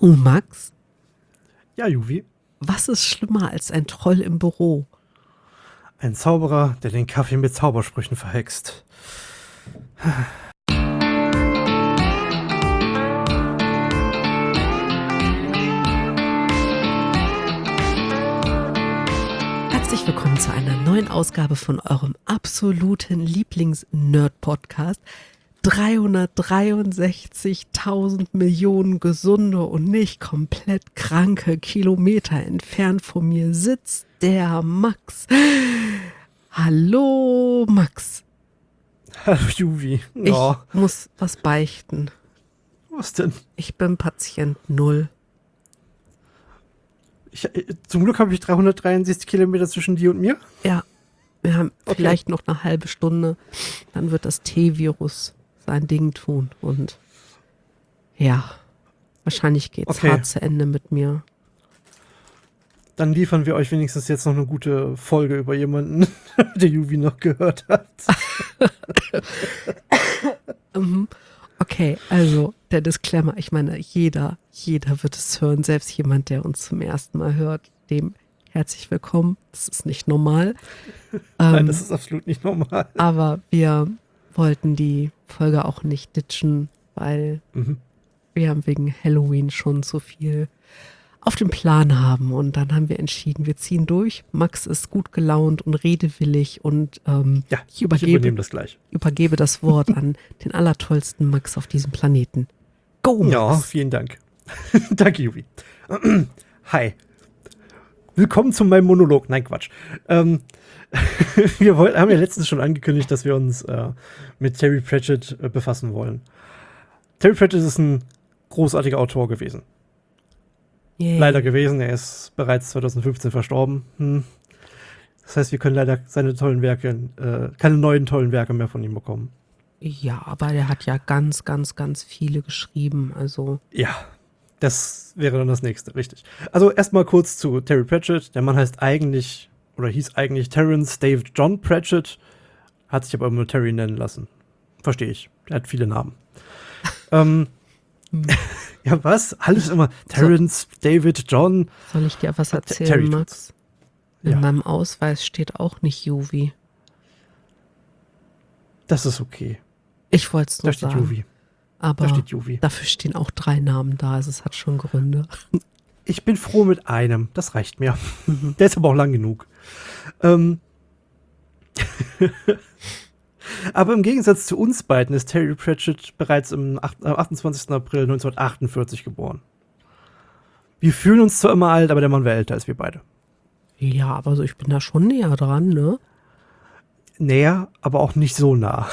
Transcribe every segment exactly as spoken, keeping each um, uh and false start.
Du, Max, Ja, Juvi. was ist schlimmer als ein Troll im Büro? Ein Zauberer, der den Kaffee mit Zaubersprüchen verhext. Herzlich willkommen zu einer neuen Ausgabe von eurem absoluten Lieblings-Nerd-Podcast. dreihundertdreiundsechzigtausend Millionen gesunde und nicht komplett kranke Kilometer entfernt von mir sitzt der Max. Hallo, Max. Hallo, Juvi. Ja, Ich muss was beichten. was denn? Ich bin Patient Null. Ich, äh, zum Glück habe ich dreihundertdreiundsechzig Kilometer zwischen dir und mir. Ja, wir haben Okay. vielleicht noch eine halbe Stunde, dann wird das T-Virus sein Ding tun und ja, wahrscheinlich geht's Okay. hart zu Ende mit mir. Dann liefern wir euch wenigstens jetzt noch eine gute Folge über jemanden, der Juvi noch gehört hat. Mhm. Okay, also der Disclaimer, ich meine, jeder, jeder wird es hören, selbst jemand, der uns zum ersten Mal hört, dem herzlich willkommen. Das ist nicht normal. Nein, Ähm, das ist absolut nicht normal. aber wir wollten die Folge auch nicht ditchen, weil Mhm. wir haben wegen Halloween schon so viel auf dem Plan haben. Und dann haben wir entschieden, wir ziehen durch. Max ist gut gelaunt und redewillig und ähm, Ja, ich ich übergebe, übernehme das gleich. übergebe das Wort an den allertollsten Max auf diesem Planeten. Go, Ja, Max! vielen Dank. Danke, Juvi. Hi. Willkommen zu meinem Monolog. Nein, Quatsch. Ähm, wir wollten, haben ja letztens schon angekündigt, dass wir uns äh, mit Terry Pratchett äh, befassen wollen. Terry Pratchett ist ein großartiger Autor gewesen. Yay. Leider gewesen, er ist bereits zweitausendfünfzehn verstorben. Hm. Das heißt, wir können leider seine tollen Werke, äh, keine neuen tollen Werke mehr von ihm bekommen. Ja, aber der hat ja ganz, ganz, ganz viele geschrieben. Also, Ja, das wäre dann das nächste, richtig. Also erstmal kurz zu Terry Pratchett. Der Mann heißt eigentlich, oder hieß eigentlich Terence David John Pratchett, hat sich aber immer nur Terry nennen lassen. Verstehe ich. Er hat viele Namen. ähm, hm, ja, was? Alles immer Terence, David, John. soll ich dir was Ter- erzählen, Terry Max? In Ja. meinem Ausweis steht auch nicht Juvi. Das ist okay. Ich wollte es Da nur steht sagen. Juvi. Aber Da steht Juvi. dafür stehen auch drei Namen da. Also es hat schon Gründe. Ich bin froh mit einem. Das reicht mir. Mhm. Der ist aber auch lang genug. Ähm aber im Gegensatz zu uns beiden ist Terry Pratchett bereits am acht- äh, achtundzwanzigsten April neunzehnhundertachtundvierzig geboren. Wir fühlen uns zwar immer alt, aber der Mann war älter als wir beide. Ja, aber so, ich bin da schon näher dran, ne? Näher, aber auch nicht so nah.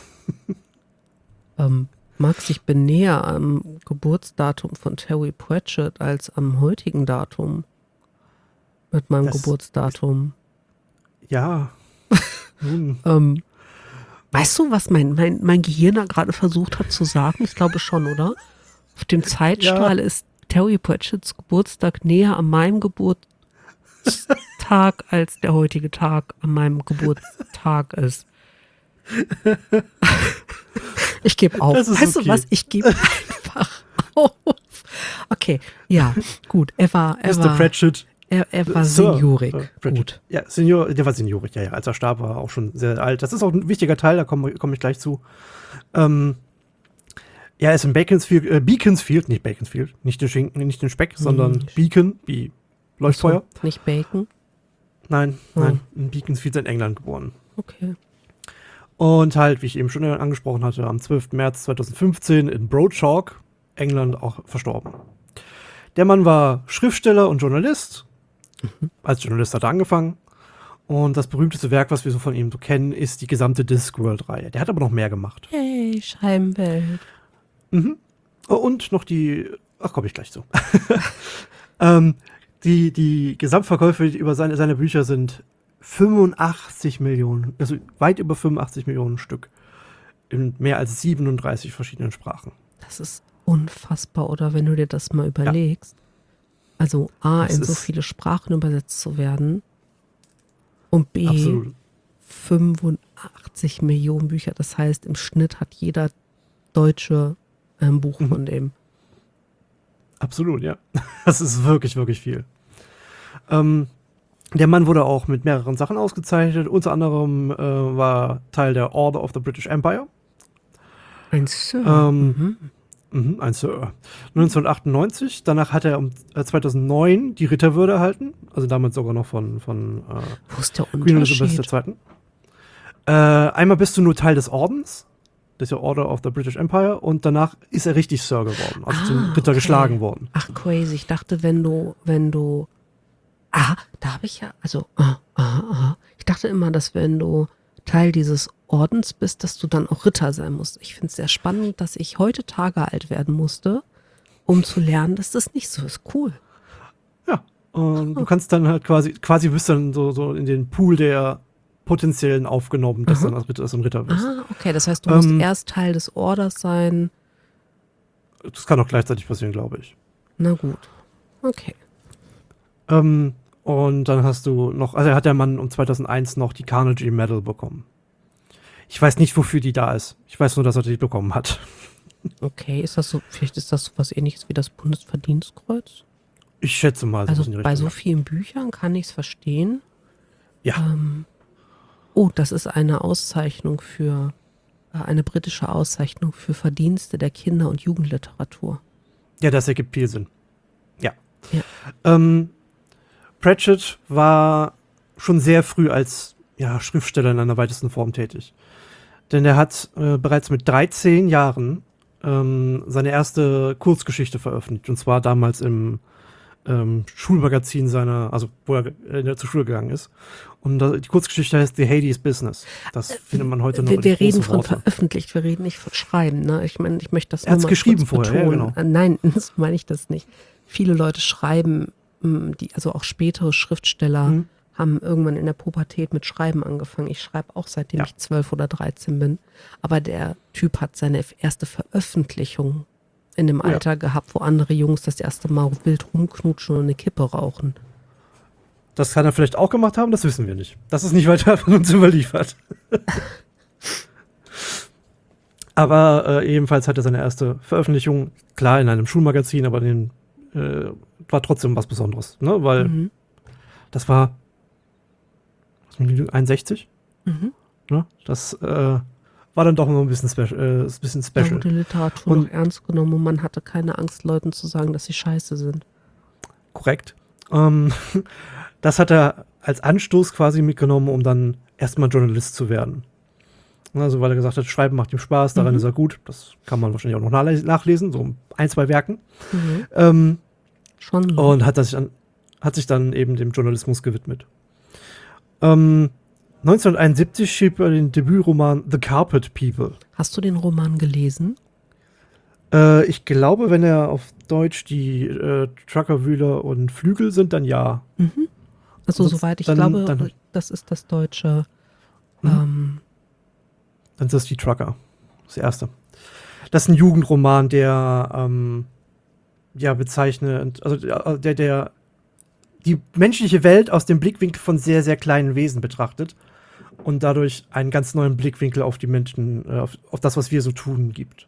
Ähm, Max, ich bin näher am Geburtsdatum von Terry Pratchett als am heutigen Datum. Mit meinem Das- Geburtsdatum. Ja. Nun, Ähm, weißt du, was mein, mein, mein Gehirn da gerade versucht hat zu sagen? Ich glaube schon, oder? Auf dem Zeitstrahl ist Terry Pratchetts Geburtstag näher an meinem Geburtstag als der heutige Tag an meinem Geburtstag ist. Ich gebe auf. Das ist Weißt okay. du was? Ich gebe einfach auf. Okay, ja, gut. Er war, er Mister war, Pratchett. er, er war Sir, seniorig. äh, Pratchett. Gut. Ja, Senior, der war seniorig, ja, ja. Als er starb, war er auch schon sehr alt. Das ist auch ein wichtiger Teil, da komme komm ich gleich zu. Ähm, ja, er ist in Beaconsfield, äh, Beaconsfield, nicht Beaconsfield, nicht den Schinken, nicht den Speck, sondern Nicht. Beacon, wie Leuchtfeuer. So, nicht Bacon? Nein, Oh. nein, in Beaconsfield in England geboren. Okay. Und halt, wie ich eben schon angesprochen hatte, am zwölften März zweitausendfünfzehn in Broadchalk, England, auch verstorben. Der Mann war Schriftsteller und Journalist. Als Journalist hat er angefangen. Und das berühmteste Werk, was wir so von ihm so kennen, ist die gesamte Discworld-Reihe. Der hat aber noch mehr gemacht. Hey, Scheibenwelt. Mhm. Und noch die, ach, komme ich gleich zu. ähm, die, die Gesamtverkäufe über seine, seine Bücher sind fünfundachtzig Millionen, also weit über fünfundachtzig Millionen Stück. In mehr als siebenunddreißig verschiedenen Sprachen. Das ist unfassbar, oder? Wenn du dir das mal überlegst. Also A, Das in so ist- viele Sprachen übersetzt zu werden und B, Absolut. fünfundachtzig Millionen Bücher. Das heißt, im Schnitt hat jeder Deutsche ein Buch Mhm. von dem. Absolut, ja. Das ist wirklich, wirklich viel. Ähm, der Mann wurde auch mit mehreren Sachen ausgezeichnet. Unter anderem äh, war Teil der Order of the British Empire. Ein Sir. Ähm, Mhm. Mhm, ein Sir. neunzehnhundertachtundneunzig, danach hat er um äh, zweitausendneun die Ritterwürde erhalten, also damals sogar noch von, von äh, Wo ist der Queen Elizabeth Unterschied? der Zweiten. Äh, einmal bist du nur Teil des Ordens, das ist ja Order of the British Empire, und danach ist er richtig Sir geworden, also Ah, zum Ritter okay. geschlagen worden. Ach, crazy. Ich dachte, wenn du, wenn du. Ah, da habe ich ja. Also, ah, ah, ah. Ich dachte immer, dass wenn du Teil dieses Ordens bist, dass du dann auch Ritter sein musst. Ich finde es sehr spannend, dass ich heute Tage alt werden musste, um zu lernen, dass das nicht so ist. Cool. Ja, und du kannst dann halt quasi, quasi bist dann so, so in den Pool der Potenziellen aufgenommen, dass du dann als Ritter, als ein Ritter bist. Ah, okay. Das heißt, du musst Ähm, erst Teil des Orders sein. Das kann auch gleichzeitig passieren, glaube ich. Na gut. Okay. Ähm, und dann hast du noch, also hat der Mann um zweitausendeins noch die Carnegie Medal bekommen. Ich weiß nicht, wofür die da ist. Ich weiß nur, dass er die bekommen hat. Okay, ist das so, vielleicht ist das so was ähnliches wie das Bundesverdienstkreuz? Ich schätze mal, Also sowas in die bei Richtung. so vielen Büchern kann ich es verstehen. Ja, Ähm, oh, das ist eine Auszeichnung für, äh, eine britische Auszeichnung für Verdienste der Kinder- und Jugendliteratur. ja, das ergibt viel Sinn. Ja. Ja. Ähm, Pratchett war schon sehr früh als ja, Schriftsteller in einer weitesten Form tätig. Denn er hat äh, bereits mit dreizehn Jahren ähm, seine erste Kurzgeschichte veröffentlicht. Und zwar damals im ähm, Schulmagazin seiner, also wo er äh, zur Schule gegangen ist. Und da, die Kurzgeschichte heißt The Hades Business. Das findet man heute noch Wir, in wir großen reden von Worten. veröffentlicht, wir reden nicht von Schreiben. Ne? Ich meine, ich möchte das Er hat's nur mal geschrieben kurz vorher, ja, betonen. genau. Äh, Nein, so meine ich das nicht. Viele Leute schreiben, mh, die, also auch spätere Schriftsteller Mhm. haben irgendwann in der Pubertät mit Schreiben angefangen. Ich schreibe auch seitdem Ja. ich zwölf oder dreizehn bin. Aber der Typ hat seine erste Veröffentlichung in dem Ja. Alter gehabt, wo andere Jungs das erste Mal wild rumknutschen und eine Kippe rauchen. Das kann er vielleicht auch gemacht haben, das wissen wir nicht. Das ist nicht weiter von uns überliefert. Aber äh, ebenfalls hat er seine erste Veröffentlichung, klar in einem Schulmagazin, aber den, äh, war trotzdem was Besonderes, ne? Weil Mhm. das war was mich nicht lügt, einundsechzig, Mhm. ne? Das äh, war dann doch noch ein bisschen, speci äh, ein bisschen Da special. wurde Literatur Und- noch ernst genommen und man hatte keine Angst, Leuten zu sagen, dass sie scheiße sind. Korrekt. Ähm, das hat er als Anstoß quasi mitgenommen, um dann erstmal Journalist zu werden. Also, weil er gesagt hat, Schreiben macht ihm Spaß, daran Mhm. ist er gut. Das kann man wahrscheinlich auch noch nachle- nachlesen, so ein, zwei Werken. Mhm. Ähm, Schon so. und hat, das sich an, hat sich dann eben dem Journalismus gewidmet. Ähm, neunzehnhunderteinundsiebzig schrieb er den Debütroman The Carpet People. Hast du den Roman gelesen? Äh, ich glaube, wenn er auf Deutsch die äh, Truckerwühler und Flügel sind, dann ja. Mhm. Also Sonst- soweit ich dann- glaube, dann- das ist das deutsche. Mhm. Ähm, Dann ist das die Trucker. Das erste. Das ist ein Jugendroman, der ähm, ja bezeichnet, also der, der, der die menschliche Welt aus dem Blickwinkel von sehr, sehr kleinen Wesen betrachtet und dadurch einen ganz neuen Blickwinkel auf die Menschen, äh, auf, auf das, was wir so tun, gibt.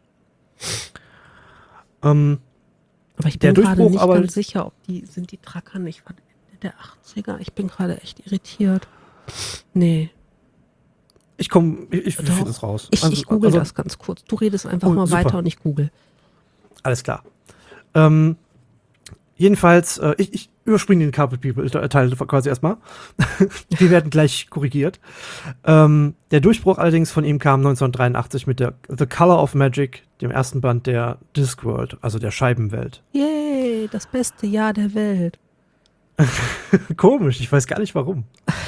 Ähm, aber ich Der bin gerade Durchbruch, nicht aber- ganz sicher, ob die, sind die Tracker nicht von Ende der achtziger? Ich bin gerade echt irritiert. Nee, ich komme, ich, ich Doch. finde es raus. ich, Also- ich google also- das ganz kurz. Du redest einfach Oh, mal super. weiter und ich google. Alles klar. Ähm, jedenfalls, äh, ich, ich überspringe den Carpet People-Teil quasi erstmal. Die werden gleich korrigiert. Ähm, der Durchbruch allerdings von ihm kam neunzehnhundertdreiundachtzig mit der The Color of Magic, dem ersten Band der Discworld, also der Scheibenwelt. Yay, das beste Jahr der Welt. Komisch, ich weiß gar nicht warum.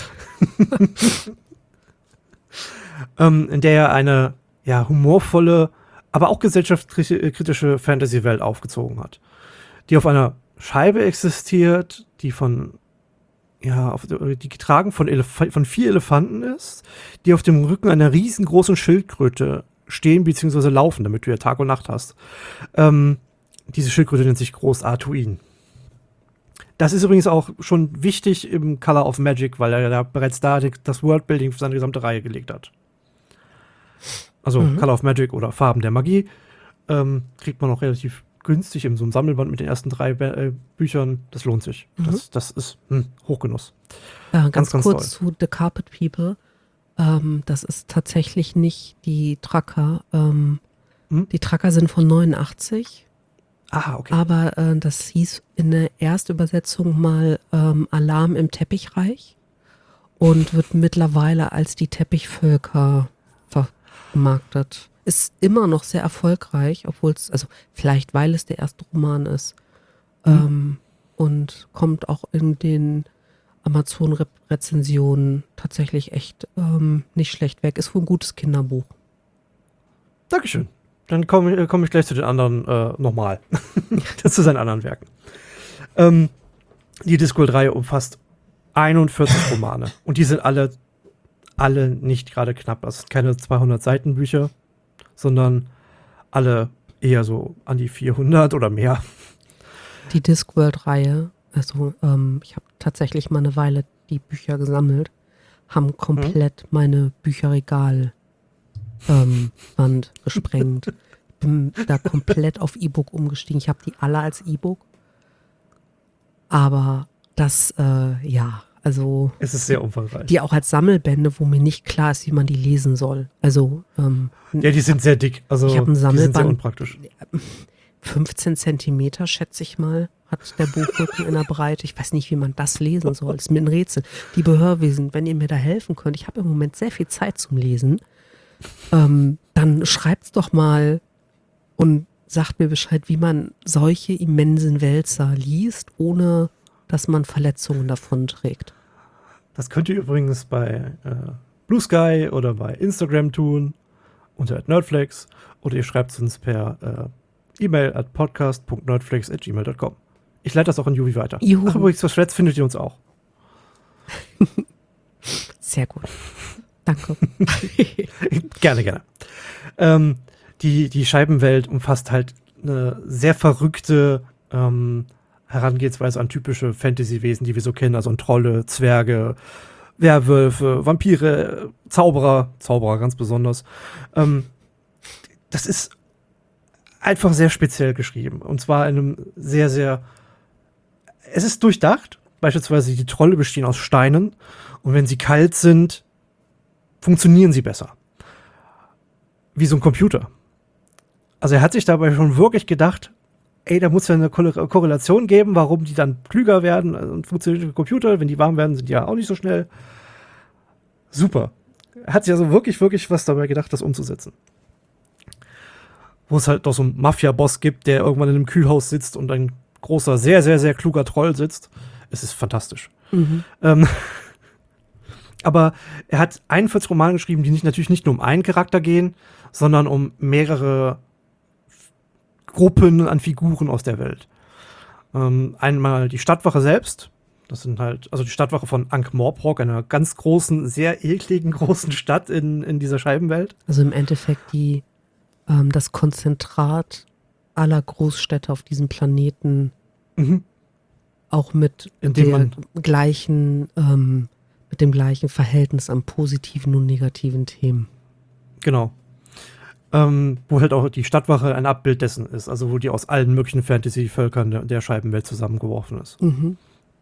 ähm, in der er eine ja, humorvolle, aber auch gesellschaftskritische Fantasy-Welt aufgezogen hat, die auf einer Scheibe existiert, die von ja, auf, die getragen von, Elef von vier Elefanten ist, die auf dem Rücken einer riesengroßen Schildkröte stehen bzw. laufen, damit du ja Tag und Nacht hast. Ähm, diese Schildkröte nennt sich Groß Artuin. Das ist übrigens auch schon wichtig im Color of Magic, weil er da bereits da die, das Worldbuilding für seine gesamte Reihe gelegt hat. Also Mhm. Color of Magic oder Farben der Magie ähm, kriegt man auch relativ günstig in so einem Sammelband mit den ersten drei äh, Büchern. Das lohnt sich. Mhm. Das, das ist hm, Hochgenuss. Äh, ganz, Ganz, ganz kurz zu The Carpet People. Ähm, das ist tatsächlich nicht die Tracker. Ähm, Hm? Die Tracker sind von neunundachtzig, Ah, okay. aber äh, das hieß in der Erstübersetzung mal ähm, Alarm im Teppichreich und wird mittlerweile als die Teppichvölker vermarktet. Ist immer noch sehr erfolgreich, obwohl es, also vielleicht weil es der erste Roman ist. Mhm. Ähm, und kommt auch in den Amazon-Rezensionen tatsächlich echt ähm, nicht schlecht weg. Ist wohl ein gutes Kinderbuch. Dankeschön. Dann komme ich, komm ich gleich zu den anderen äh, nochmal. Zu seinen anderen Werken. Ähm, die Discworld-Reihe umfasst einundvierzig Romane. Und die sind alle, alle nicht gerade knapp. Das sind keine zweihundert Seiten Bücher, sondern alle eher so an die vierhundert oder mehr. Die Discworld-Reihe, also ähm, ich habe tatsächlich mal eine Weile die Bücher gesammelt, haben komplett meine Bücherregal ähm, Wand gesprengt. Bin da komplett auf E-Book umgestiegen. Ich habe die alle als E-Book. Aber das, äh, ja, also Es ist sehr umfangreich. die auch als Sammelbände, wo mir nicht klar ist, wie man die lesen soll. Also ähm, Ja, die sind sehr dick. Also Ich hab einen die sind sehr Sammelband. unpraktisch. fünfzehn Zentimeter, schätze ich mal, hat der Buchrücken in der Breite. Ich weiß nicht, wie man das lesen soll. Das ist mir ein Rätsel. Liebe Hörwesen, wenn ihr mir da helfen könnt, ich habe im Moment sehr viel Zeit zum Lesen, ähm, dann schreibt's doch mal und sagt mir Bescheid, wie man solche immensen Wälzer liest, ohne dass man Verletzungen davon trägt. Das könnt ihr übrigens bei äh, Blue Sky oder bei Instagram tun, unter nerdflex, oder ihr schreibt es uns per äh, E-Mail at podcast punkt nerdflex at gmail punkt com. Ich leite das auch an Juvi weiter. Juhu. Ach, übrigens, für Threads findet ihr uns auch. Sehr gut. Danke. Gerne, gerne. Ähm, die, die Scheibenwelt umfasst halt eine sehr verrückte ähm, Herangehensweise an typische Fantasy-Wesen, die wir so kennen, also an Trolle, Zwerge, Werwölfe, Vampire, Zauberer, Zauberer ganz besonders. Ähm, das ist einfach sehr speziell geschrieben. Und zwar in einem sehr, sehr. Es ist durchdacht. Beispielsweise die Trolle bestehen aus Steinen. Und wenn sie kalt sind, funktionieren sie besser. Wie so ein Computer. Also er hat sich dabei schon wirklich gedacht, ey, da muss ja eine Korrelation geben, warum die dann klüger werden und funktionieren Computer. Wenn die warm werden, sind die ja auch nicht so schnell. Super. Er hat sich also wirklich, wirklich was dabei gedacht, das umzusetzen. Wo es halt noch so einen Mafia-Boss gibt, der irgendwann in einem Kühlhaus sitzt und ein großer, sehr, sehr, sehr kluger Troll sitzt. Es ist fantastisch. Mhm. Ähm, aber er hat einundvierzig Romane geschrieben, die nicht, natürlich nicht nur um einen Charakter gehen, sondern um mehrere Gruppen an Figuren aus der Welt. Ähm, einmal die Stadtwache selbst. Das sind halt, also die Stadtwache von Ankh-Morpork, einer ganz großen, sehr ekligen großen Stadt in, in dieser Scheibenwelt. Also im Endeffekt die, ähm, das Konzentrat aller Großstädte auf diesem Planeten, Mhm. auch mit Indem der man- gleichen, ähm, mit dem gleichen Verhältnis an positiven und negativen Themen. Genau. Ähm, wo halt auch die Stadtwache ein Abbild dessen ist, also wo die aus allen möglichen Fantasy-Völkern der, der Scheibenwelt zusammengeworfen ist. Mhm.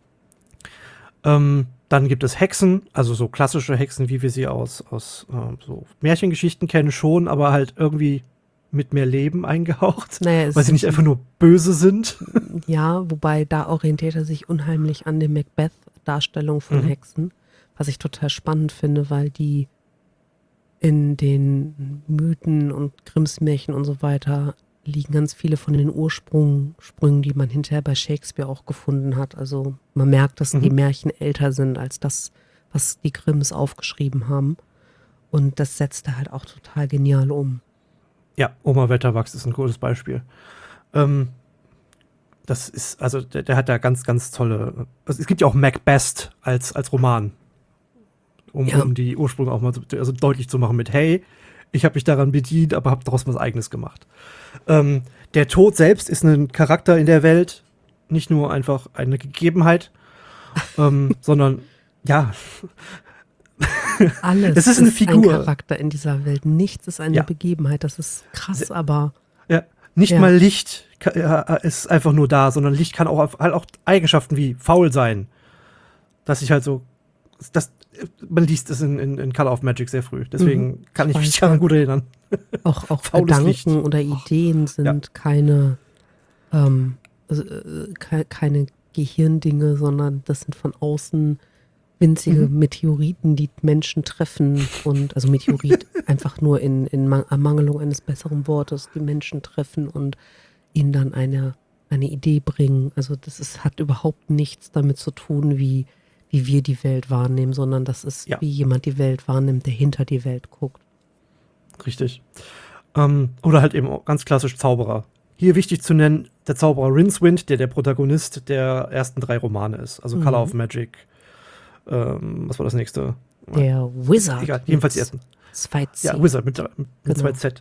Ähm, dann gibt es Hexen, also so klassische Hexen, wie wir sie aus, aus ähm, so Märchengeschichten kennen, schon, aber halt irgendwie mit mehr Leben eingehaucht, Naja, es weil sie nicht sind- einfach nur böse sind. Ja, wobei da orientiert er sich unheimlich an der Macbeth-Darstellung von Mhm. Hexen, was ich total spannend finde, weil die in den Mythen und Grimmsmärchen und so weiter liegen ganz viele von den Ursprüngen, Sprüngen, die man hinterher bei Shakespeare auch gefunden hat. Also man merkt, dass Mhm. die Märchen älter sind als das, was die Grimms aufgeschrieben haben. Und das setzt er halt auch total genial um. Ja, Oma Wetterwachs ist ein gutes Beispiel. Ähm, das ist, also der, der hat da ganz, ganz tolle. Also es gibt ja auch Macbeth als, als Roman. Um, Ja. um die Ursprünge auch mal so, also deutlich zu machen mit, hey, ich habe mich daran bedient, aber habe daraus was Eigenes gemacht. Ähm, der Tod selbst ist ein Charakter in der Welt, nicht nur einfach eine Gegebenheit, ähm, sondern ja, Alles Es ist eine Figur. ein Charakter in dieser Welt. Nichts ist eine Ja. Begebenheit. Das ist krass, Se- aber ja nicht Ja. mal Licht ka- äh, ist einfach nur da, sondern Licht kann auch auf- halt auch Eigenschaften wie faul sein. Dass ich halt so, das, man liest es in, in, in Color of Magic sehr früh. Deswegen Mhm. kann Ich ich mich weiß, daran ja. gut erinnern. Auch, auch Faules Licht. Gedanken oder Ideen sind keine, ähm, also, äh, ke keine Gehirndinge, sondern das sind von außen winzige Mhm. Meteoriten, die Menschen treffen und also Meteorit einfach nur in, in Ma- Ermangelung eines besseren Wortes, die Menschen treffen und ihnen dann eine, eine Idee bringen. Also das ist, hat überhaupt nichts damit zu tun, wie, wie wir die Welt wahrnehmen, sondern das ist, Ja. wie jemand die Welt wahrnimmt, der hinter die Welt guckt. Richtig. Ähm, oder halt eben auch ganz klassisch Zauberer. Hier wichtig zu nennen, der Zauberer Rincewind, der der Protagonist der ersten drei Romane ist. Also Color of Mhm. Magic. Ähm, was war das nächste? Der Wizard Egal, jedenfalls die mit ersten. zwei C. Ja, Wizard mit, mit Genau. zwei Z.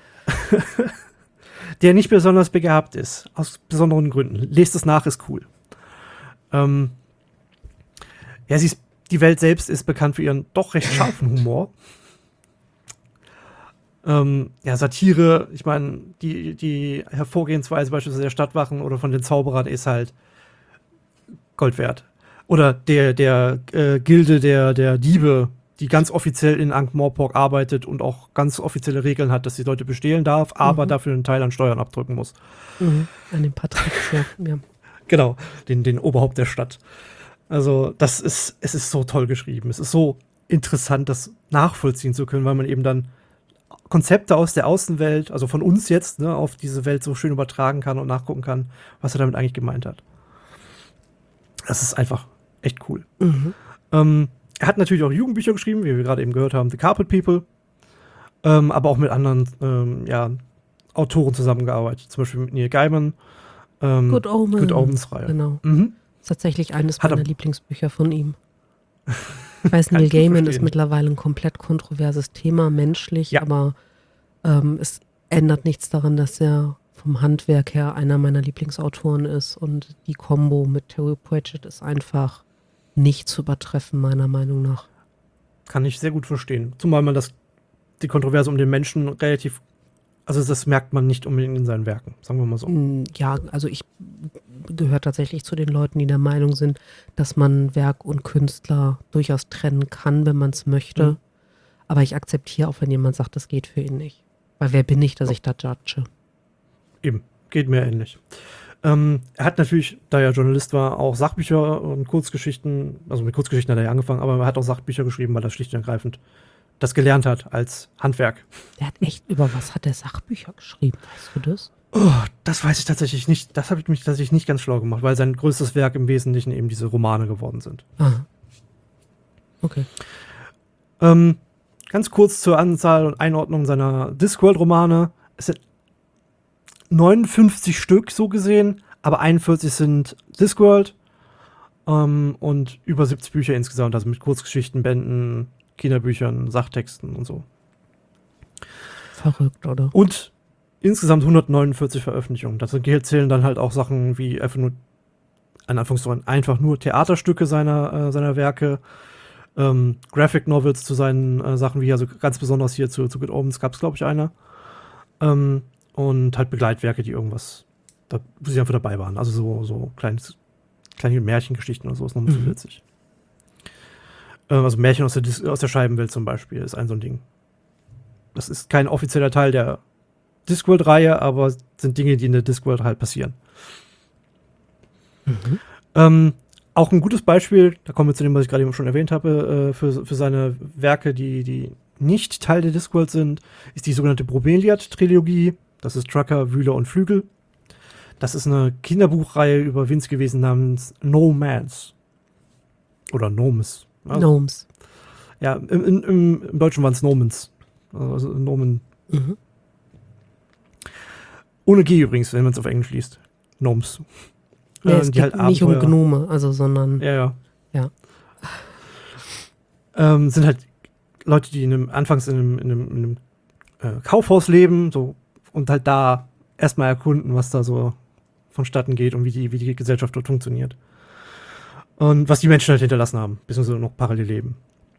Der nicht besonders begabt ist, aus besonderen Gründen. Lest es nach, ist cool. Ähm, ja, sie ist, die Welt selbst ist bekannt für ihren doch recht scharfen Humor. Ähm, ja, Satire, ich meine, die, die Hervorgehensweise beispielsweise der Stadtwachen oder von den Zauberern ist halt Gold wert. Oder der, der äh, Gilde der, der Diebe, die ganz offiziell in Ankh-Morpork arbeitet und auch ganz offizielle Regeln hat, dass sie Leute bestehlen darf, aber Mhm. dafür einen Teil an Steuern abdrücken muss. Mhm. An den Patrizier, ja. Genau, den, den Oberhaupt der Stadt. Also, das ist, es ist so toll geschrieben. Es ist so interessant, das nachvollziehen zu können, weil man eben dann Konzepte aus der Außenwelt, also von uns jetzt, ne, auf diese Welt so schön übertragen kann und nachgucken kann, was er damit eigentlich gemeint hat. Das ist einfach echt cool. Mhm. Ähm, er hat natürlich auch Jugendbücher geschrieben, wie wir gerade eben gehört haben, The Carpet People, ähm, aber auch mit anderen ähm, ja, Autoren zusammengearbeitet, zum Beispiel mit Neil Gaiman. Ähm, Good Omens. Good Omens-Reihe. Genau. Mhm. Ist tatsächlich eines Hat er- meiner Lieblingsbücher von ihm. Ich weiß, Kann Neil ich gut Gaiman ist verstehen. mittlerweile ein komplett kontroverses Thema, menschlich, Ja. aber ähm, es ändert nichts daran, dass er vom Handwerk her einer meiner Lieblingsautoren ist und die Kombo mit Terry Pratchett ist einfach nicht zu übertreffen, meiner Meinung nach. Kann ich sehr gut verstehen. Zumal man das, die Kontroverse um den Menschen relativ, also das merkt man nicht unbedingt in seinen Werken, sagen wir mal so. Mm, Ja, also ich gehöre tatsächlich zu den Leuten, die der Meinung sind, dass man Werk und Künstler durchaus trennen kann, wenn man es möchte. Mhm. Aber ich akzeptiere auch, wenn jemand sagt, das geht für ihn nicht. Weil wer bin ich, dass ich da judge? Eben, geht mir ähnlich. Ähm, er hat natürlich, da er Journalist war, auch Sachbücher und Kurzgeschichten, also mit Kurzgeschichten hat er ja angefangen, aber er hat auch Sachbücher geschrieben, weil er schlicht und ergreifend das gelernt hat als Handwerk. Der hat echt, über was hat der Sachbücher geschrieben? Weißt du das? Oh, das weiß ich tatsächlich nicht. Das habe ich mich tatsächlich nicht ganz schlau gemacht, weil sein größtes Werk im Wesentlichen eben diese Romane geworden sind. Ah. Okay. Ähm, ganz kurz zur Anzahl und Einordnung seiner Discworld-Romane. Es sind neunundfünfzig Stück so gesehen, aber einundvierzig sind Discworld ähm, und über siebzig Bücher insgesamt, also mit Kurzgeschichten, Bänden, Kinderbüchern, Sachtexten und so. Verrückt, oder? Und insgesamt hundertneunundvierzig Veröffentlichungen. Dazu zählen dann halt auch Sachen wie einfach nur, in Anführungszeichen, einfach nur Theaterstücke seiner, äh, seiner Werke, ähm, Graphic Novels zu seinen äh, Sachen, wie also ganz besonders hier zu, zu Good Omens gab es, glaube ich, eine. Ähm, und halt Begleitwerke, die irgendwas, da, wo sie einfach dabei waren. Also so, so kleines, kleine Märchengeschichten oder so ist noch mit Mhm. zusätzlich. Ähm, also Märchen aus der, Dis- aus der Scheibenwelt zum Beispiel ist ein so ein Ding. Das ist kein offizieller Teil der Discworld-Reihe, aber sind Dinge, die in der Discworld halt passieren. Mhm. Ähm, auch ein gutes Beispiel, da kommen wir zu dem, was ich gerade eben schon erwähnt habe, äh, für, für seine Werke, die, die nicht Teil der Discworld sind, ist die sogenannte Bromeliad-Trilogie. Das ist Trucker, Wühler und Flügel. Das ist eine Kinderbuchreihe über Winzgewesen namens Nomads. Oder Gnomes. Also, Gnomes. ja, im, im, im, im Deutschen waren es Nomens. Also Nomen. Mhm. Ohne G übrigens, wenn man es auf Englisch liest. Gnomes. Nee, Ähm, es die geht halt nicht um Abenteuer- Gnome, also sondern Ja, ja. Ja. Ähm, sind halt Leute, die in einem, anfangs in einem, in einem, in einem äh, Kaufhaus leben, so, und halt da erstmal erkunden, was da so vonstatten geht und wie die, wie die Gesellschaft dort funktioniert. Und was die Menschen halt hinterlassen haben, beziehungsweise noch parallel leben.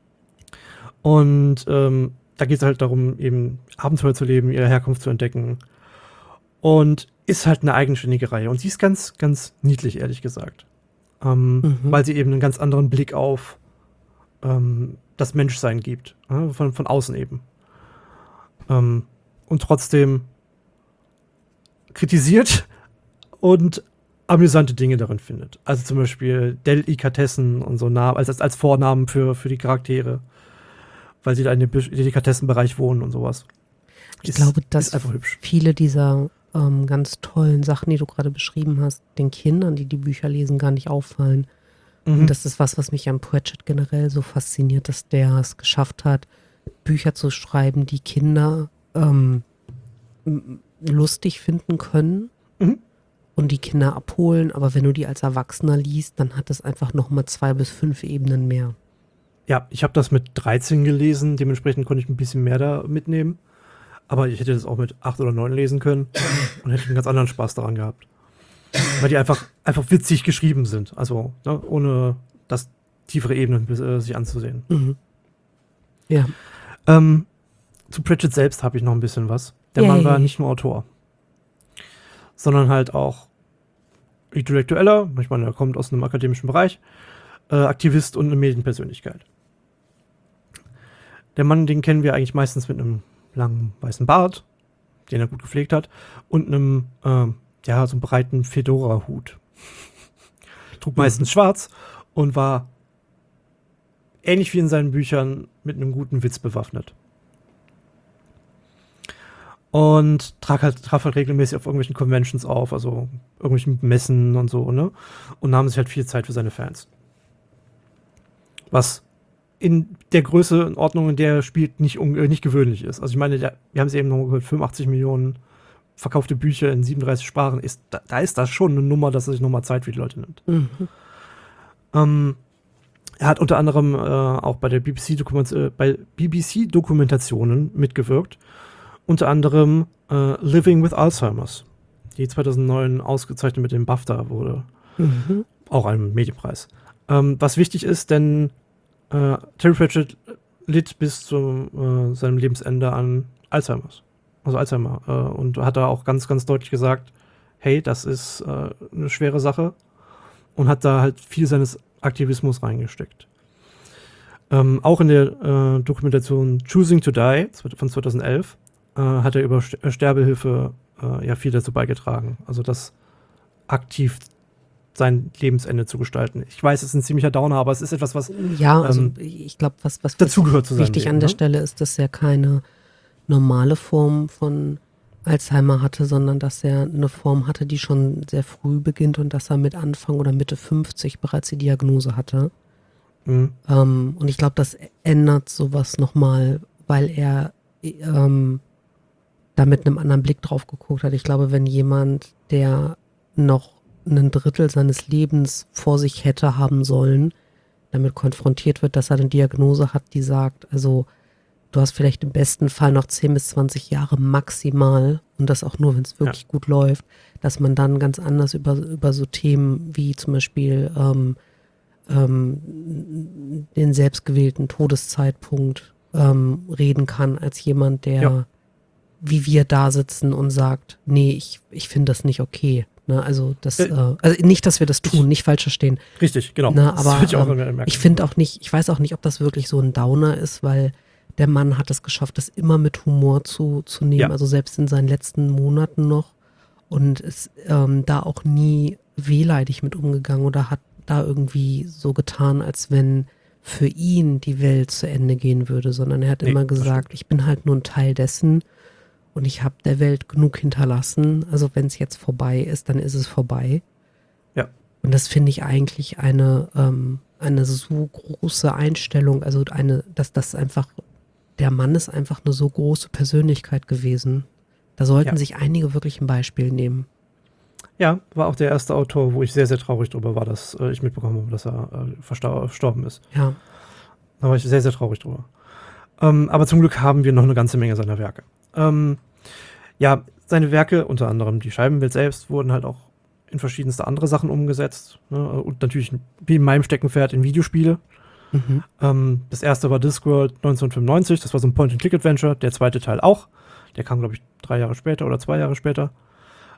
Und ähm, da geht es halt darum, eben Abenteuer zu leben, ihre Herkunft zu entdecken. Und ist halt eine eigenständige Reihe. Und sie ist ganz, ganz niedlich, ehrlich gesagt. Ähm, mhm. Weil sie eben einen ganz anderen Blick auf ähm, das Menschsein gibt. Äh, von, von außen eben. Ähm, und trotzdem kritisiert und amüsante Dinge darin findet. Also zum Beispiel Delikatessen und so Namen, als, als Vornamen für, für die Charaktere. Weil sie da in dem Delikatessenbereich wohnen und sowas. Ich ist, glaube, dass viele dieser ähm, ganz tollen Sachen, die du gerade beschrieben hast, den Kindern, die die Bücher lesen, gar nicht auffallen. Mhm. Und das ist was, was mich an Pratchett generell so fasziniert, dass der es geschafft hat, Bücher zu schreiben, die Kinder ähm, lustig finden können mhm. und die Kinder abholen. Aber wenn du die als Erwachsener liest, dann hat das einfach nochmal zwei bis fünf Ebenen mehr. Ja, ich habe das mit dreizehn gelesen, dementsprechend konnte ich ein bisschen mehr da mitnehmen. Aber ich hätte das auch mit acht oder neun lesen können und hätte einen ganz anderen Spaß daran gehabt. Weil die einfach, einfach witzig geschrieben sind. Also, ne, ohne das tiefere Ebenen äh, sich anzusehen. Mhm. Ja. Ähm, zu Pratchett selbst habe ich noch ein bisschen was. Der Yay. Mann war nicht nur Autor, sondern halt auch Intellektueller. Ich meine, er kommt aus einem akademischen Bereich. Äh, Aktivist und eine Medienpersönlichkeit. Der Mann, den kennen wir eigentlich meistens mit einem langen weißen Bart, den er gut gepflegt hat, und einem, äh, ja, so einem breiten Fedora-Hut. Trug meistens mhm. schwarz und war ähnlich wie in seinen Büchern mit einem guten Witz bewaffnet. Und traf halt, traf halt regelmäßig auf irgendwelchen Conventions auf, also irgendwelchen Messen und so, ne? Und nahm sich halt viel Zeit für seine Fans. Was in der Größenordnung, in der er spielt, nicht, äh, nicht gewöhnlich ist. Also ich meine, der, wir haben es eben noch gehört, fünfundachtzig Millionen verkaufte Bücher in siebenunddreißig Sprachen. Ist, da, da ist das schon eine Nummer, dass er sich nochmal Zeit für die Leute nimmt. Mhm. Ähm, er hat unter anderem äh, auch bei der B B C-Dokument, äh, bei B B C-Dokumentationen mitgewirkt. Unter anderem äh, Living with Alzheimer's, die zweitausendneun ausgezeichnet mit dem BAFTA wurde. Mhm. Auch einem Medienpreis. Ähm, was wichtig ist, denn äh, Terry Pratchett litt bis zu äh, seinem Lebensende an Alzheimer's. Also Alzheimer. Äh, und hat da auch ganz, ganz deutlich gesagt, hey, das ist äh, eine schwere Sache. Und hat da halt viel seines Aktivismus reingesteckt. Ähm, auch in der äh, Dokumentation Choosing to Die von zweitausendelf äh, hat er über Sterbehilfe äh, ja viel dazu beigetragen. Also das aktiv sein Lebensende zu gestalten. Ich weiß, es ist ein ziemlicher Downer, aber es ist etwas, was ja, also ähm, ich glaube, was, was dazugehört zu sein. Wichtig Leben, an der ne? Stelle ist, dass er keine normale Form von Alzheimer hatte, sondern dass er eine Form hatte, die schon sehr früh beginnt und dass er mit Anfang oder Mitte fünfzig bereits die Diagnose hatte. Mhm. Ähm, und ich glaube, das ändert sowas nochmal, weil er ähm, da mit einem anderen Blick drauf geguckt hat. Ich glaube, wenn jemand, der noch ein Drittel seines Lebens vor sich hätte haben sollen, damit konfrontiert wird, dass er eine Diagnose hat, die sagt, also du hast vielleicht im besten Fall noch zehn bis zwanzig Jahre maximal und das auch nur, wenn es wirklich ja. gut läuft, dass man dann ganz anders über, über so Themen wie zum Beispiel ähm, ähm, den selbstgewählten Todeszeitpunkt ähm, reden kann, als jemand, der ja. wie wir da sitzen und sagt, nee, ich, ich finde das nicht okay. Ne, also das, äh, also nicht, dass wir das tun, nicht falsch verstehen. Richtig, genau. Ne, aber ich, ähm, ich finde auch nicht, ich weiß auch nicht, ob das wirklich so ein Downer ist, weil der Mann hat es geschafft, das immer mit Humor zu, zu nehmen, ja. also selbst in seinen letzten Monaten noch und ist ähm, da auch nie wehleidig mit umgegangen oder hat da irgendwie so getan, als wenn für ihn die Welt zu Ende gehen würde, sondern er hat nee, immer gesagt, ich bin halt nur ein Teil dessen. Und ich habe der Welt genug hinterlassen. Also wenn es jetzt vorbei ist, dann ist es vorbei. Ja. Und das finde ich eigentlich eine, ähm, eine so große Einstellung. Also eine, dass das einfach, der Mann ist einfach eine so große Persönlichkeit gewesen. Da sollten ja. sich einige wirklich ein Beispiel nehmen. Ja, war auch der erste Autor, wo ich sehr, sehr traurig drüber war, dass äh, ich mitbekommen habe, dass er äh, verstorben ist. Ja. Da war ich sehr, sehr traurig drüber. Ähm, aber zum Glück haben wir noch eine ganze Menge seiner Werke. Ähm, ja, seine Werke, unter anderem die Scheibenwelt selbst, wurden halt auch in verschiedenste andere Sachen umgesetzt. Ne? Und natürlich, wie in meinem Steckenpferd, in Videospiele. Mhm. Ähm, das erste war Discworld neunzehnhundertfünfundneunzig, das war so ein Point-and-Click-Adventure. Der zweite Teil auch. Der kam, glaube ich, drei Jahre später oder zwei Jahre später.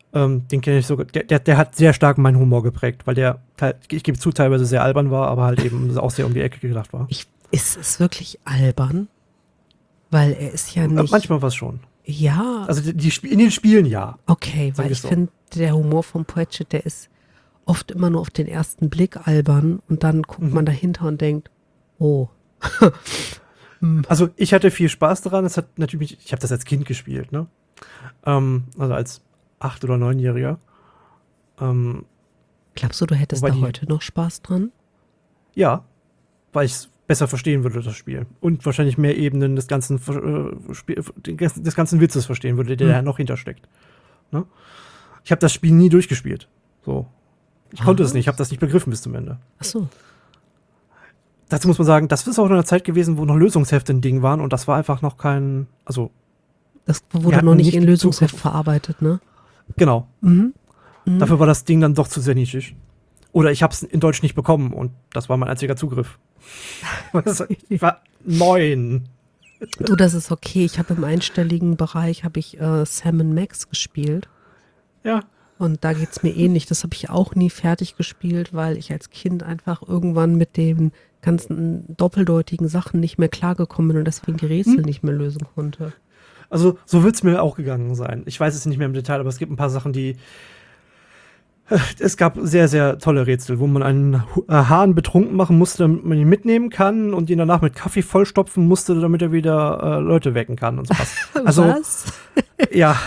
Ähm, den kenne ich sogar. Der, der, der hat sehr stark meinen Humor geprägt, weil der, ich gebe zu, teilweise sehr albern war, aber halt eben auch sehr um die Ecke gedacht war. Ich, ist es wirklich albern? Weil er ist ja nicht. Manchmal war es schon. Ja. Also die, die, in den Spielen ja. Okay, weil ich so. finde, der Humor von Pratchett, der ist oft immer nur auf den ersten Blick albern und dann guckt mhm. man dahinter und denkt, oh. Also ich hatte viel Spaß daran. Es hat natürlich, ich habe das als Kind gespielt, ne? Ähm, also als acht- oder neunjähriger. Ähm, Glaubst du, du hättest da die, heute noch Spaß dran? Ja, weil ich es besser verstehen würde, das Spiel. Und wahrscheinlich mehr Ebenen des ganzen, äh, des ganzen Witzes verstehen würde, der hm. da noch hintersteckt. Ne? Ich habe das Spiel nie durchgespielt. So. Ich ah. konnte es nicht, ich habe das nicht begriffen bis zum Ende. Ach so. Dazu muss man sagen, das ist auch in einer Zeit gewesen, wo noch Lösungshefte ein Ding waren und das war einfach noch kein, also das wurde noch nicht in Lösungsheft Zugriff. verarbeitet, ne? Genau. Mhm. Mhm. Dafür war das Ding dann doch zu sehr nischig. Oder ich habe es in Deutsch nicht bekommen und das war mein einziger Zugriff. Ich war neun. Du, das ist okay. Ich habe im einstelligen Bereich habe ich äh, Sam and Max gespielt. Ja. Und da geht's mir ähnlich. Das habe ich auch nie fertig gespielt, weil ich als Kind einfach irgendwann mit den ganzen doppeldeutigen Sachen nicht mehr klargekommen bin und deswegen die Rätsel hm. nicht mehr lösen konnte. Also so wird es mir auch gegangen sein. Ich weiß es nicht mehr im Detail, aber es gibt ein paar Sachen, die es gab sehr, sehr tolle Rätsel, wo man einen Hahn betrunken machen musste, damit man ihn mitnehmen kann und ihn danach mit Kaffee vollstopfen musste, damit er wieder äh, Leute wecken kann und sowas. Also, was? Ja.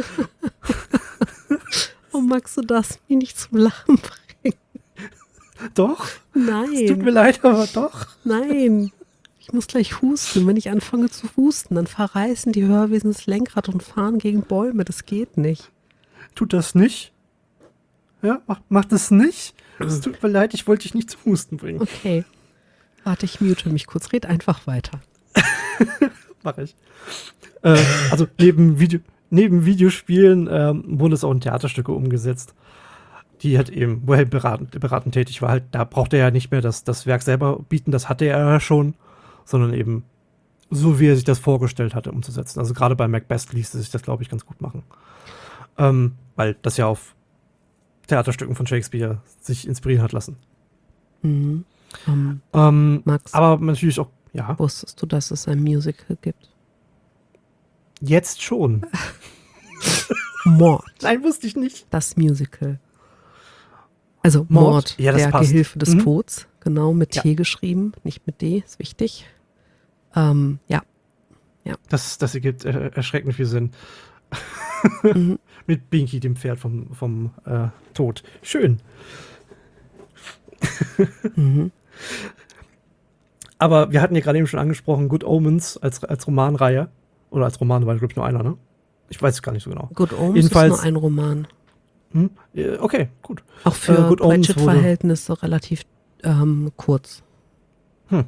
Oh, magst du das mir nicht zum Lachen bringen? Doch? Nein. Es tut mir leid, aber doch. Nein. Ich muss gleich husten. Wenn ich anfange zu husten, dann verreißen die Hörwesen das Lenkrad und fahren gegen Bäume. Das geht nicht. Tut das nicht? Ja, mach, mach das nicht. Es tut mir leid, ich wollte dich nicht zum Husten bringen. Okay. Warte, ich mute mich kurz. Red einfach weiter. Mach ich. Äh, also neben, Video, neben Videospielen ähm, wurden es auch in Theaterstücke umgesetzt. Die halt eben, wo er beratend, beratend tätig war, halt, da brauchte er ja nicht mehr das, das Werk selber bieten, das hatte er ja schon, sondern eben so, wie er sich das vorgestellt hatte, umzusetzen. Also gerade bei Macbeth ließ sich das, glaube ich, ganz gut machen. Ähm, weil das ja auf Theaterstücken von Shakespeare sich inspirieren hat lassen. Mhm. Um, ähm, Max, aber natürlich auch, ja. Wusstest du, dass es ein Musical gibt? Jetzt schon. Mord. Nein, wusste ich nicht. Das Musical. Also Mord, Mord? Ja, das der passt. Gehilfe des mhm. Todes. Genau, mit ja. T geschrieben, nicht mit D, ist wichtig. Ähm, ja. ja. Das, das ergibt äh, erschreckend viel Sinn. mhm. Mit Binky, dem Pferd vom, vom äh, Tod. Schön. mhm. Aber wir hatten ja gerade eben schon angesprochen, Good Omens als, als Romanreihe. Oder als Roman war, glaube ich, nur einer, ne? Ich weiß es gar nicht so genau. Good Omens Jedenfalls, ist nur ein Roman. Hm? Okay, gut. Auch für äh, Pratchett-Verhältnisse relativ ähm, kurz. Hm.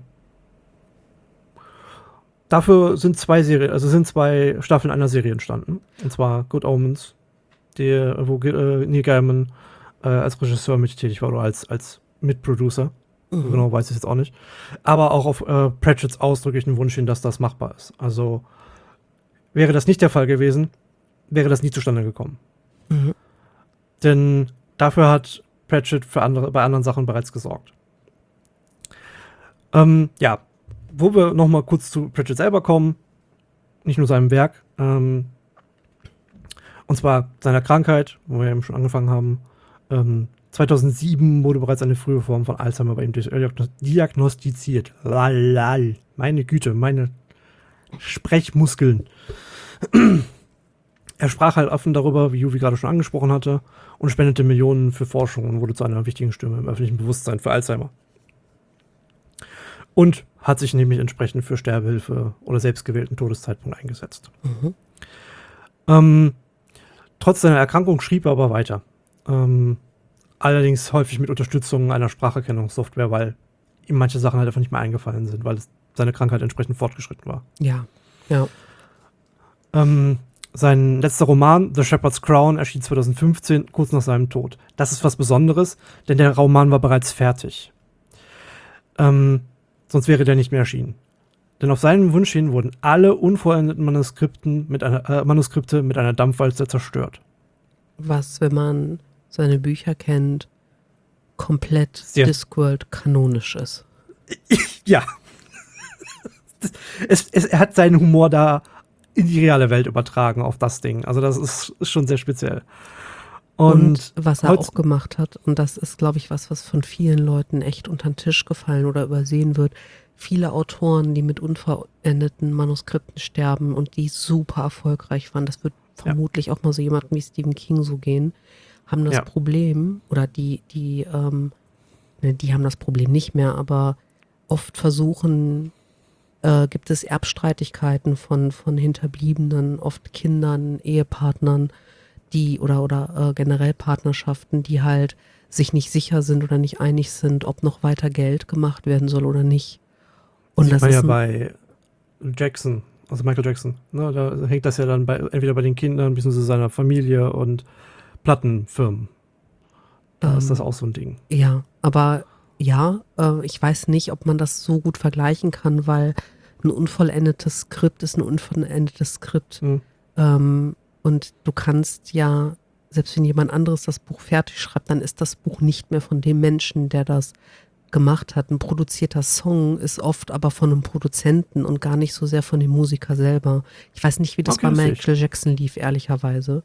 Dafür sind zwei Serien, also sind zwei Staffeln einer Serie entstanden. Und zwar Good Omens, der, wo äh, Neil Gaiman äh, als Regisseur mit tätig war oder als, als Mitproducer. Mhm. Genau, weiß ich jetzt auch nicht. Aber auch auf äh, Pratchetts ausdrücklichen Wunsch hin, dass das machbar ist. Also wäre das nicht der Fall gewesen, wäre das nie zustande gekommen. Mhm. Denn dafür hat Pratchett für andere, bei anderen Sachen bereits gesorgt. Ähm, ja, wo wir noch mal kurz zu Pratchett selber kommen, nicht nur seinem Werk, ähm, und zwar seiner Krankheit, wo wir eben schon angefangen haben. Ähm, zweitausendsieben wurde bereits eine frühe Form von Alzheimer bei ihm diagnostiziert. Lalal. Meine Güte, meine Sprechmuskeln. Er sprach halt offen darüber, wie Juvi gerade schon angesprochen hatte, und spendete Millionen für Forschung und wurde zu einer wichtigen Stimme im öffentlichen Bewusstsein für Alzheimer. Und hat sich nämlich entsprechend für Sterbehilfe oder selbstgewählten Todeszeitpunkt eingesetzt. Mhm. Ähm, trotz seiner Erkrankung schrieb er aber weiter. Ähm, allerdings häufig mit Unterstützung einer Spracherkennungssoftware, weil ihm manche Sachen halt einfach nicht mehr eingefallen sind, weil es, seine Krankheit entsprechend fortgeschritten war. Ja, ja. Ähm, sein letzter Roman, The Shepherd's Crown, erschien zweitausendfünfzehn, kurz nach seinem Tod. Das ist was Besonderes, denn der Roman war bereits fertig. Ähm, sonst wäre der nicht mehr erschienen. Denn auf seinen Wunsch hin wurden alle unvollendeten Manuskripten mit einer, äh, Manuskripte mit einer Dampfwalze zerstört. was, wenn man seine Bücher kennt, komplett Sehr. Discworld kanonisch ist. Ja. es, es, er hat seinen Humor da in die reale Welt übertragen auf das Ding. Also das ist, ist schon sehr speziell. Und, Und was er heutz- auch gemacht hat, und das ist, glaube ich, was, was von vielen Leuten echt unter den Tisch gefallen oder übersehen wird, viele Autoren, die mit unvollendeten Manuskripten sterben und die super erfolgreich waren, das wird Ja. vermutlich auch mal so jemandem wie Stephen King so gehen, haben das Ja. Problem, oder die, die, ähm, ne, die haben das Problem nicht mehr, aber oft versuchen, äh, gibt es Erbstreitigkeiten von, von Hinterbliebenen, oft Kindern, Ehepartnern, die oder oder äh, generell Partnerschaften, die halt sich nicht sicher sind oder nicht einig sind, ob noch weiter Geld gemacht werden soll oder nicht. Und Sieht das man ist ja ein, bei Jackson, also Michael Jackson. Ne, da hängt das ja dann bei, entweder bei den Kindern bzw. seiner Familie und Plattenfirmen. Da ist das ähm, auch so ein Ding. ja, aber ja, äh, ich weiß nicht, ob man das so gut vergleichen kann, weil ein unvollendetes Skript ist ein unvollendetes Skript. Hm. Ähm, und du kannst ja, selbst wenn jemand anderes das Buch fertig schreibt, dann ist das Buch nicht mehr von dem Menschen, der das gemacht hat. Ein produzierter Song ist oft aber von einem Produzenten und gar nicht so sehr von dem Musiker selber. Ich weiß nicht, wie das Okay, bei das sehe ich. Michael Jackson lief, ehrlicherweise.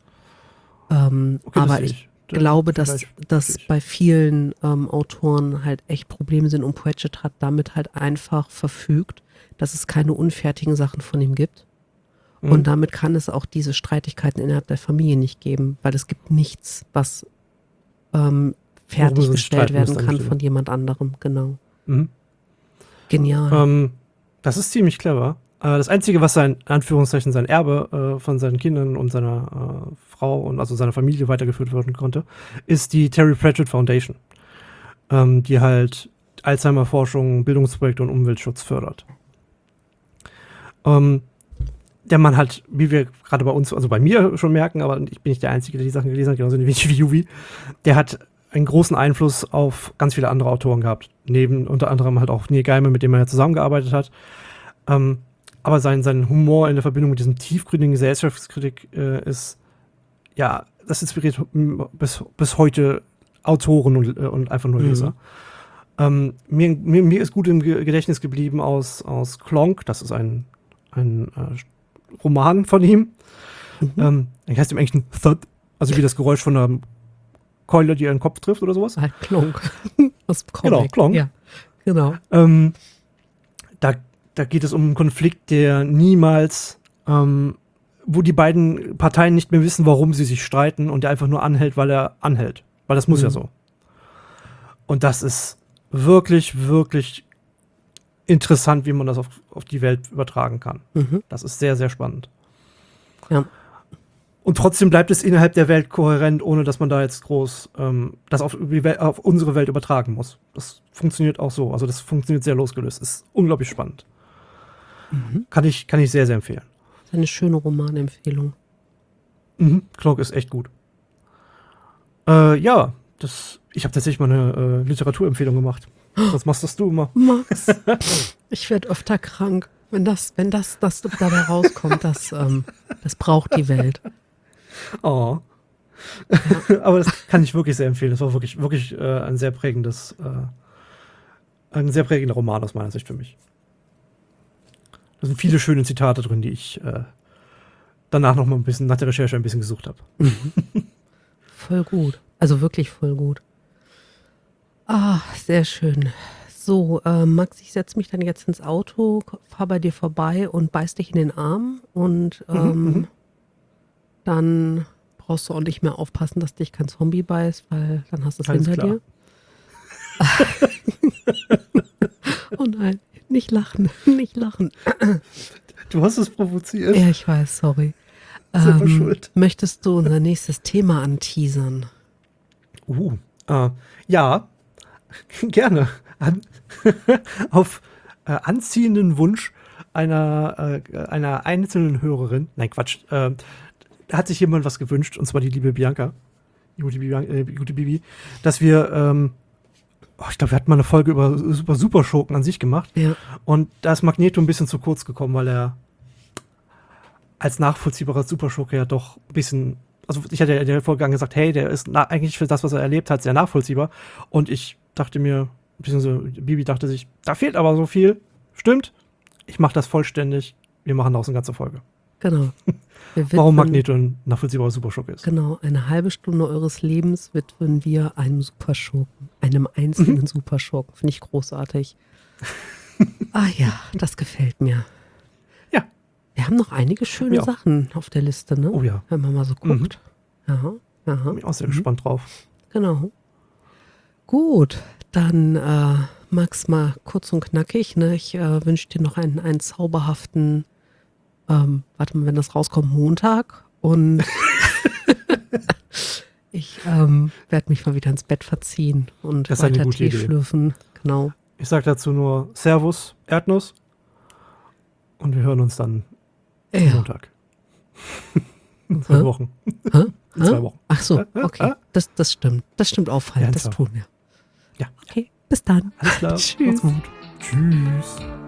Ähm, Okay, das aber sehe ich ich. Den glaube, dass Vergleich das verstehe ich. bei vielen ähm, Autoren halt echt Probleme sind und Pratchett hat damit halt einfach verfügt, dass es keine unfertigen Sachen von ihm gibt. Mhm. Und damit kann es auch diese Streitigkeiten innerhalb der Familie nicht geben, weil es gibt nichts, was ähm, Worüber sie sich fertiggestellt streiten werden müssen an der kann Stelle. von jemand anderem. Genau. Mhm. Genial. Ähm, das ist ziemlich clever. Äh, das Einzige, was sein, in Anführungszeichen, sein Erbe äh, von seinen Kindern und seiner äh, Frau und also seiner Familie weitergeführt werden konnte, ist die Terry Pratchett Foundation, ähm, die halt Alzheimer-Forschung, Bildungsprojekte und Umweltschutz fördert. Ähm, der Mann hat, wie wir gerade bei uns, also bei mir schon merken, aber ich bin nicht der Einzige, der die Sachen gelesen hat, genauso wenig wie Juvi, der hat einen großen Einfluss auf ganz viele andere Autoren gehabt. Neben unter anderem halt auch Neil Gaiman, mit dem er ja zusammengearbeitet hat. Ähm, aber sein, sein Humor in der Verbindung mit diesem tiefgründigen Gesellschaftskritik äh, ist, ja, das inspiriert m- bis, bis heute Autoren und, äh, und einfach nur Mhm. Leser. Ähm, mir, mir, mir ist gut im Ge- Gedächtnis geblieben aus, aus Klonk, das ist ein, ein äh, Roman von ihm. Mhm. Ähm, der heißt im Englischen Thud, also wie das Geräusch von einer Keule, die einen Kopf trifft oder sowas. Halt Klonk. Aus Comic. Genau, Klonk. Ja, genau. Ähm, da, da geht es um einen Konflikt, der niemals, ähm, wo die beiden Parteien nicht mehr wissen, warum sie sich streiten und der einfach nur anhält, weil er anhält. Weil das muss Mhm. ja so. Und das ist wirklich, wirklich interessant, wie man das auf, auf die Welt übertragen kann. Mhm. Das ist sehr, sehr spannend. Ja. Und trotzdem bleibt es innerhalb der Welt kohärent, ohne dass man da jetzt groß ähm, das auf, die Welt, auf unsere Welt übertragen muss. Das funktioniert auch so. Also das funktioniert sehr losgelöst. Ist unglaublich spannend. Mhm. Kann ich, kann ich sehr, sehr empfehlen. Das ist eine schöne Romanempfehlung. Mhm. Klonk ist echt gut. Äh, ja, das, ich habe tatsächlich mal eine äh, Literaturempfehlung gemacht. Was machst das du immer? Max, ich werde öfter krank. Wenn das, wenn das, das dabei rauskommt, das, ähm, das braucht die Welt. Oh. Aber das kann ich wirklich sehr empfehlen. Das war wirklich, wirklich äh, ein sehr prägendes, äh, ein sehr prägender Roman aus meiner Sicht für mich. Da sind viele schöne Zitate drin, die ich äh, danach noch mal ein bisschen, nach der Recherche ein bisschen gesucht habe. Voll gut. Also wirklich voll gut. Ah, sehr schön. So, äh, Max, ich setze mich dann jetzt ins Auto, fahre bei dir vorbei und beiß dich in den Arm und ähm, mhm. dann brauchst du auch nicht mehr aufpassen, dass dich kein Zombie beißt, weil dann hast du es Alles hinter klar. dir. Oh nein, nicht lachen, nicht lachen. Du hast es provoziert. Ja, ich weiß, sorry. Selber Ähm, schuld. möchtest du unser nächstes Thema anteasern? Uh, äh, ja, gerne. An, auf äh, anziehenden Wunsch einer, äh, einer einzelnen Hörerin, nein Quatsch, äh, da hat sich jemand was gewünscht, und zwar die liebe Bianca, die gute, Bian äh, gute Bibi, dass wir, ähm, oh, ich glaube, wir hatten mal eine Folge über Super Superschurken an sich gemacht, Ja. und da ist Magneto ein bisschen zu kurz gekommen, weil er als nachvollziehbarer Superschurke ja doch ein bisschen also ich hatte ja in der Folge gesagt, hey, der ist na, eigentlich für das, was er erlebt hat, sehr nachvollziehbar. Und ich dachte mir, beziehungsweise Bibi dachte sich, da fehlt aber so viel. Stimmt, ich mache das vollständig. Wir machen daraus eine ganze Folge. Genau. Warum Magneto ein nachvollziehbarer Superschurke ist. Genau, eine halbe Stunde eures Lebens widmen wir einem Superschurken, einem einzelnen mhm. Superschurken. Finde ich großartig. Ah ja, das gefällt mir. Ja. Wir haben noch einige schöne Sachen auf der Liste, ne? Oh ja. Wenn man mal so guckt. Mhm. Ja, ja. Bin ich auch sehr mhm. gespannt drauf. Genau. Gut, dann äh, Max, mal kurz und knackig. Ne? Ich äh, wünsche dir noch einen, einen zauberhaften, ähm, warte mal, wenn das rauskommt, Montag. Und ich ähm, werde mich mal wieder ins Bett verziehen und das weiter Tee Idee. schlürfen. Genau. Ich sage dazu nur Servus, Erdnuss. Und wir hören uns dann ja. Montag. In zwei Hä? Wochen. Hä? In zwei Wochen. Ach so, okay. Das, das stimmt. Das stimmt auffallend. Das tun wir. Ja. Okay, bis dann. Alles klar. Tschüss. Macht's gut. Tschüss.